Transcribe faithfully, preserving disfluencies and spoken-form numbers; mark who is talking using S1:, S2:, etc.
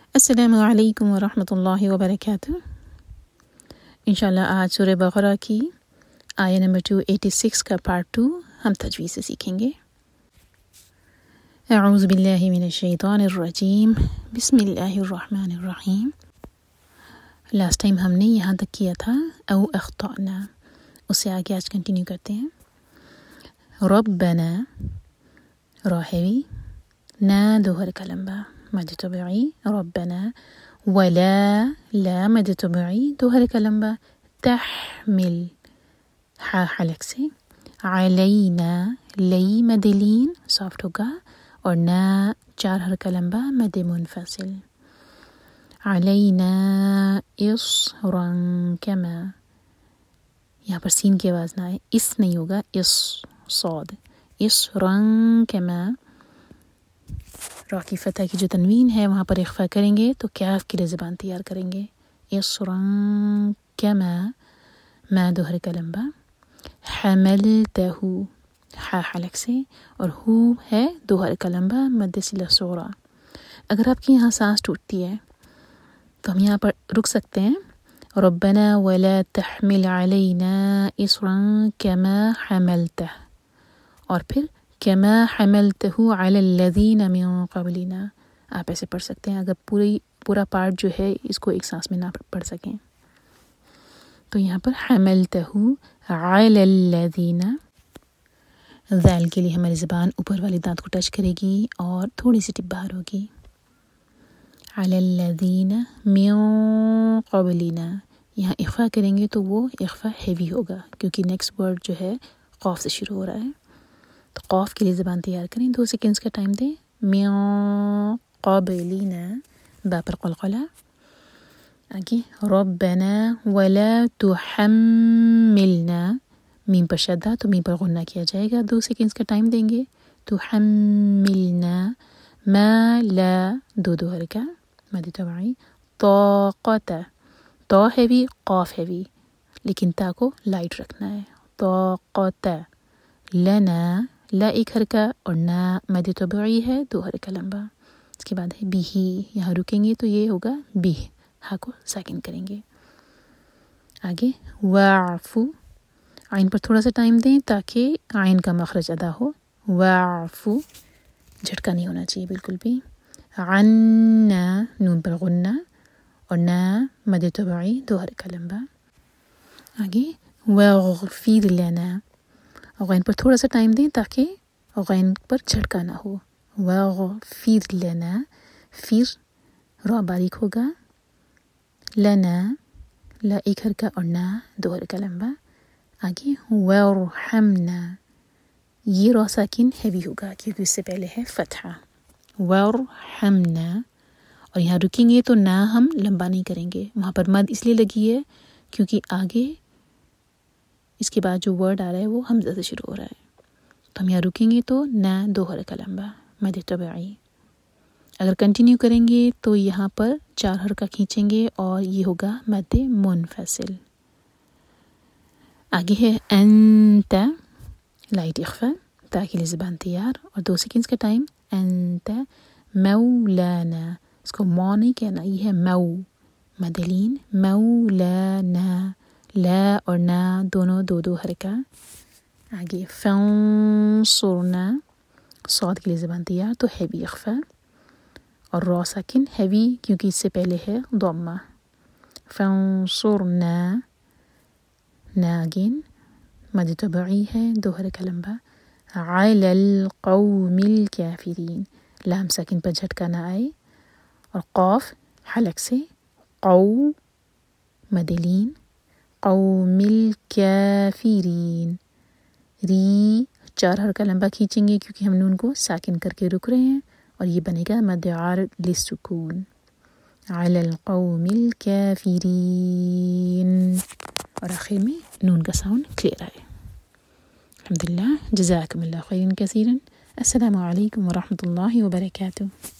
S1: السلام علیکم ورحمۃ اللہ وبرکاتہ۔ انشاءاللہ آج سورہ بقرہ کی آیہ نمبر دو سو چھیاسی کا پارٹ ٹو ہم تجوید سے سیکھیں گے۔ اعوذ باللہ من الشیطان الرجیم، بسم اللہ الرحمن الرحیم۔ لاسٹ ٹائم ہم نے یہاں تک کیا تھا او اخطأنا، اس سے آگے آج کنٹینیو کرتے ہیں۔ ربنا را ہیوی، نا دوہر کا لمبا مد طبعی، ربنا، ولا لا مد طبعی دوہر کا لمبا، تحمل ہا حلق سے، علینا لئی مد لین سافٹ ہوگا، اور نا چار حرکہ لمبا مد منفصل، علینا اصرا کما، یہاں پر سین کی آواز نہ آئے، اس نہیں ہوگا، اس صاد، اصرا کما، را کی فتح کی جو تنوین ہے وہاں پر اخفا کریں گے تو کیف کے لیے زبان تیار کریں گے، اصرا کما، ما دوہر کا لمبا، حملتہ ہا حلق سے، اور ہو ہے دوہر کا لمبا مد صلہ صغریٰ۔ اگر آپ کی یہاں سانس ٹوٹتی ہے تو ہم یہاں پر رک سکتے ہیں، ربنا ولا تحمل علینا اصرا کما حملتہ، اور پھر کما حملتہ علی الذین من قبلنا، آپ ایسے پڑھ سکتے ہیں اگر پوری پورا پارٹ جو ہے اس کو ایک سانس میں نہ پڑھ سکیں تو یہاں پر حملتہ علی الذین، ذال کے لیے ہماری زبان اوپر والی دانت کو ٹچ کرے گی اور تھوڑی سی ٹپ باہر ہوگی، علی الذین من قبلنا، یہاں اخفا کریں گے تو وہ اخفا ہیوی ہوگا کیونکہ نیکسٹ ورڈ جو ہے قاف سے شروع ہو رہا ہے، تو قاف کے لیے زبان تیار کریں، دو سیکنڈز کا ٹائم دیں، من قبلنا، با پر قلقلہ، آگے ربنا ولا تحملنا، میم پر شدہ تو میم پر غنہ کیا جائے گا، دو سیکنڈز کا ٹائم دیں گے، تحملنا ما لا، دو دو حرکہ مد طبعی، طاقت، تا ہیوی قاف ہیوی لیکن تا کو لائٹ رکھنا ہے، طاقت لنا، لا ایک حرکہ اور نا مد طبعی ہے دو حرکہ لمبا، اس کے بعد ہے بھی، یہاں رکیں گے تو یہ ہوگا بھی، ہا کو ساکن کریں گے، آگے واعفو، عین پر تھوڑا سا ٹائم دیں تاکہ عین کا مخرج ادا ہو، واعفو، جھٹکا نہیں ہونا چاہیے بالکل بھی، عنا، نون پر غنہ اور نا مد طبعی دو حرکہ لمبا، آگے واغفر لنا، غین پر تھوڑا سا ٹائم دیں تاکہ غین پر جھٹکا نہ ہو، واغفر لنا، فر را باریک ہوگا، لنا، لا ایک حرکہ اور نا دو حرکہ لمبا، آگے وارحمنا، یہ را ساکن ہیوی ہوگا کیونکہ اس سے پہلے ہے فتحہ، وارحمنا، اور یہاں رکیں گے تو نا ہم لمبا نہیں کریں گے، وہاں پر مد اس لیے لگی ہے کیونکہ آگے اس کے بعد جو ورڈ آ رہا ہے وہ حمزہ سے شروع ہو رہا ہے، تو ہم یہاں رکیں گے تو نا دو حرکہ لمبا مد طبعی، اگر کنٹینیو کریں گے تو یہاں پر چار حرکہ کھینچیں گے اور یہ ہوگا مد منفصل، آگے ہے انت، لائٹ اخفا، تا کے لیے زبان تیار اور دو سیکنڈز کا ٹائم، انت مولانا، اس کو مو نہیں کہنا، یہ ہے مو، مد لین، مولانا، لا اور نا دونوں دو دو حرکہ، آگے فانصرنا، صاد کے لیے زبان تیار تو ہیوی اخفا اور را ساکن ہیوی کیونکہ اس سے پہلے ہے ضمہ، فانصرنا، نا اگین مد طبعی ہے دو حرکہ لمبا، علی القوم الکافرین، لام ساکن پر جھٹکا نہ آئے اور قاف حلق سے، قو مد لین، قوم الکافرین، ری چار حرکہ لمبا کھینچیں گے کیونکہ ہم نون کو ساکن کر کے رک رہے ہیں اور یہ بنے گا مد عارض للسکون، علی القوم الکافرین، اور آخر میں نون کا ساؤنڈ کلیئر آئے۔ الحمدللہ، جزاکم اللہ خیرا کثیرا، السلام علیکم ورحمۃ اللہ وبرکاتہ۔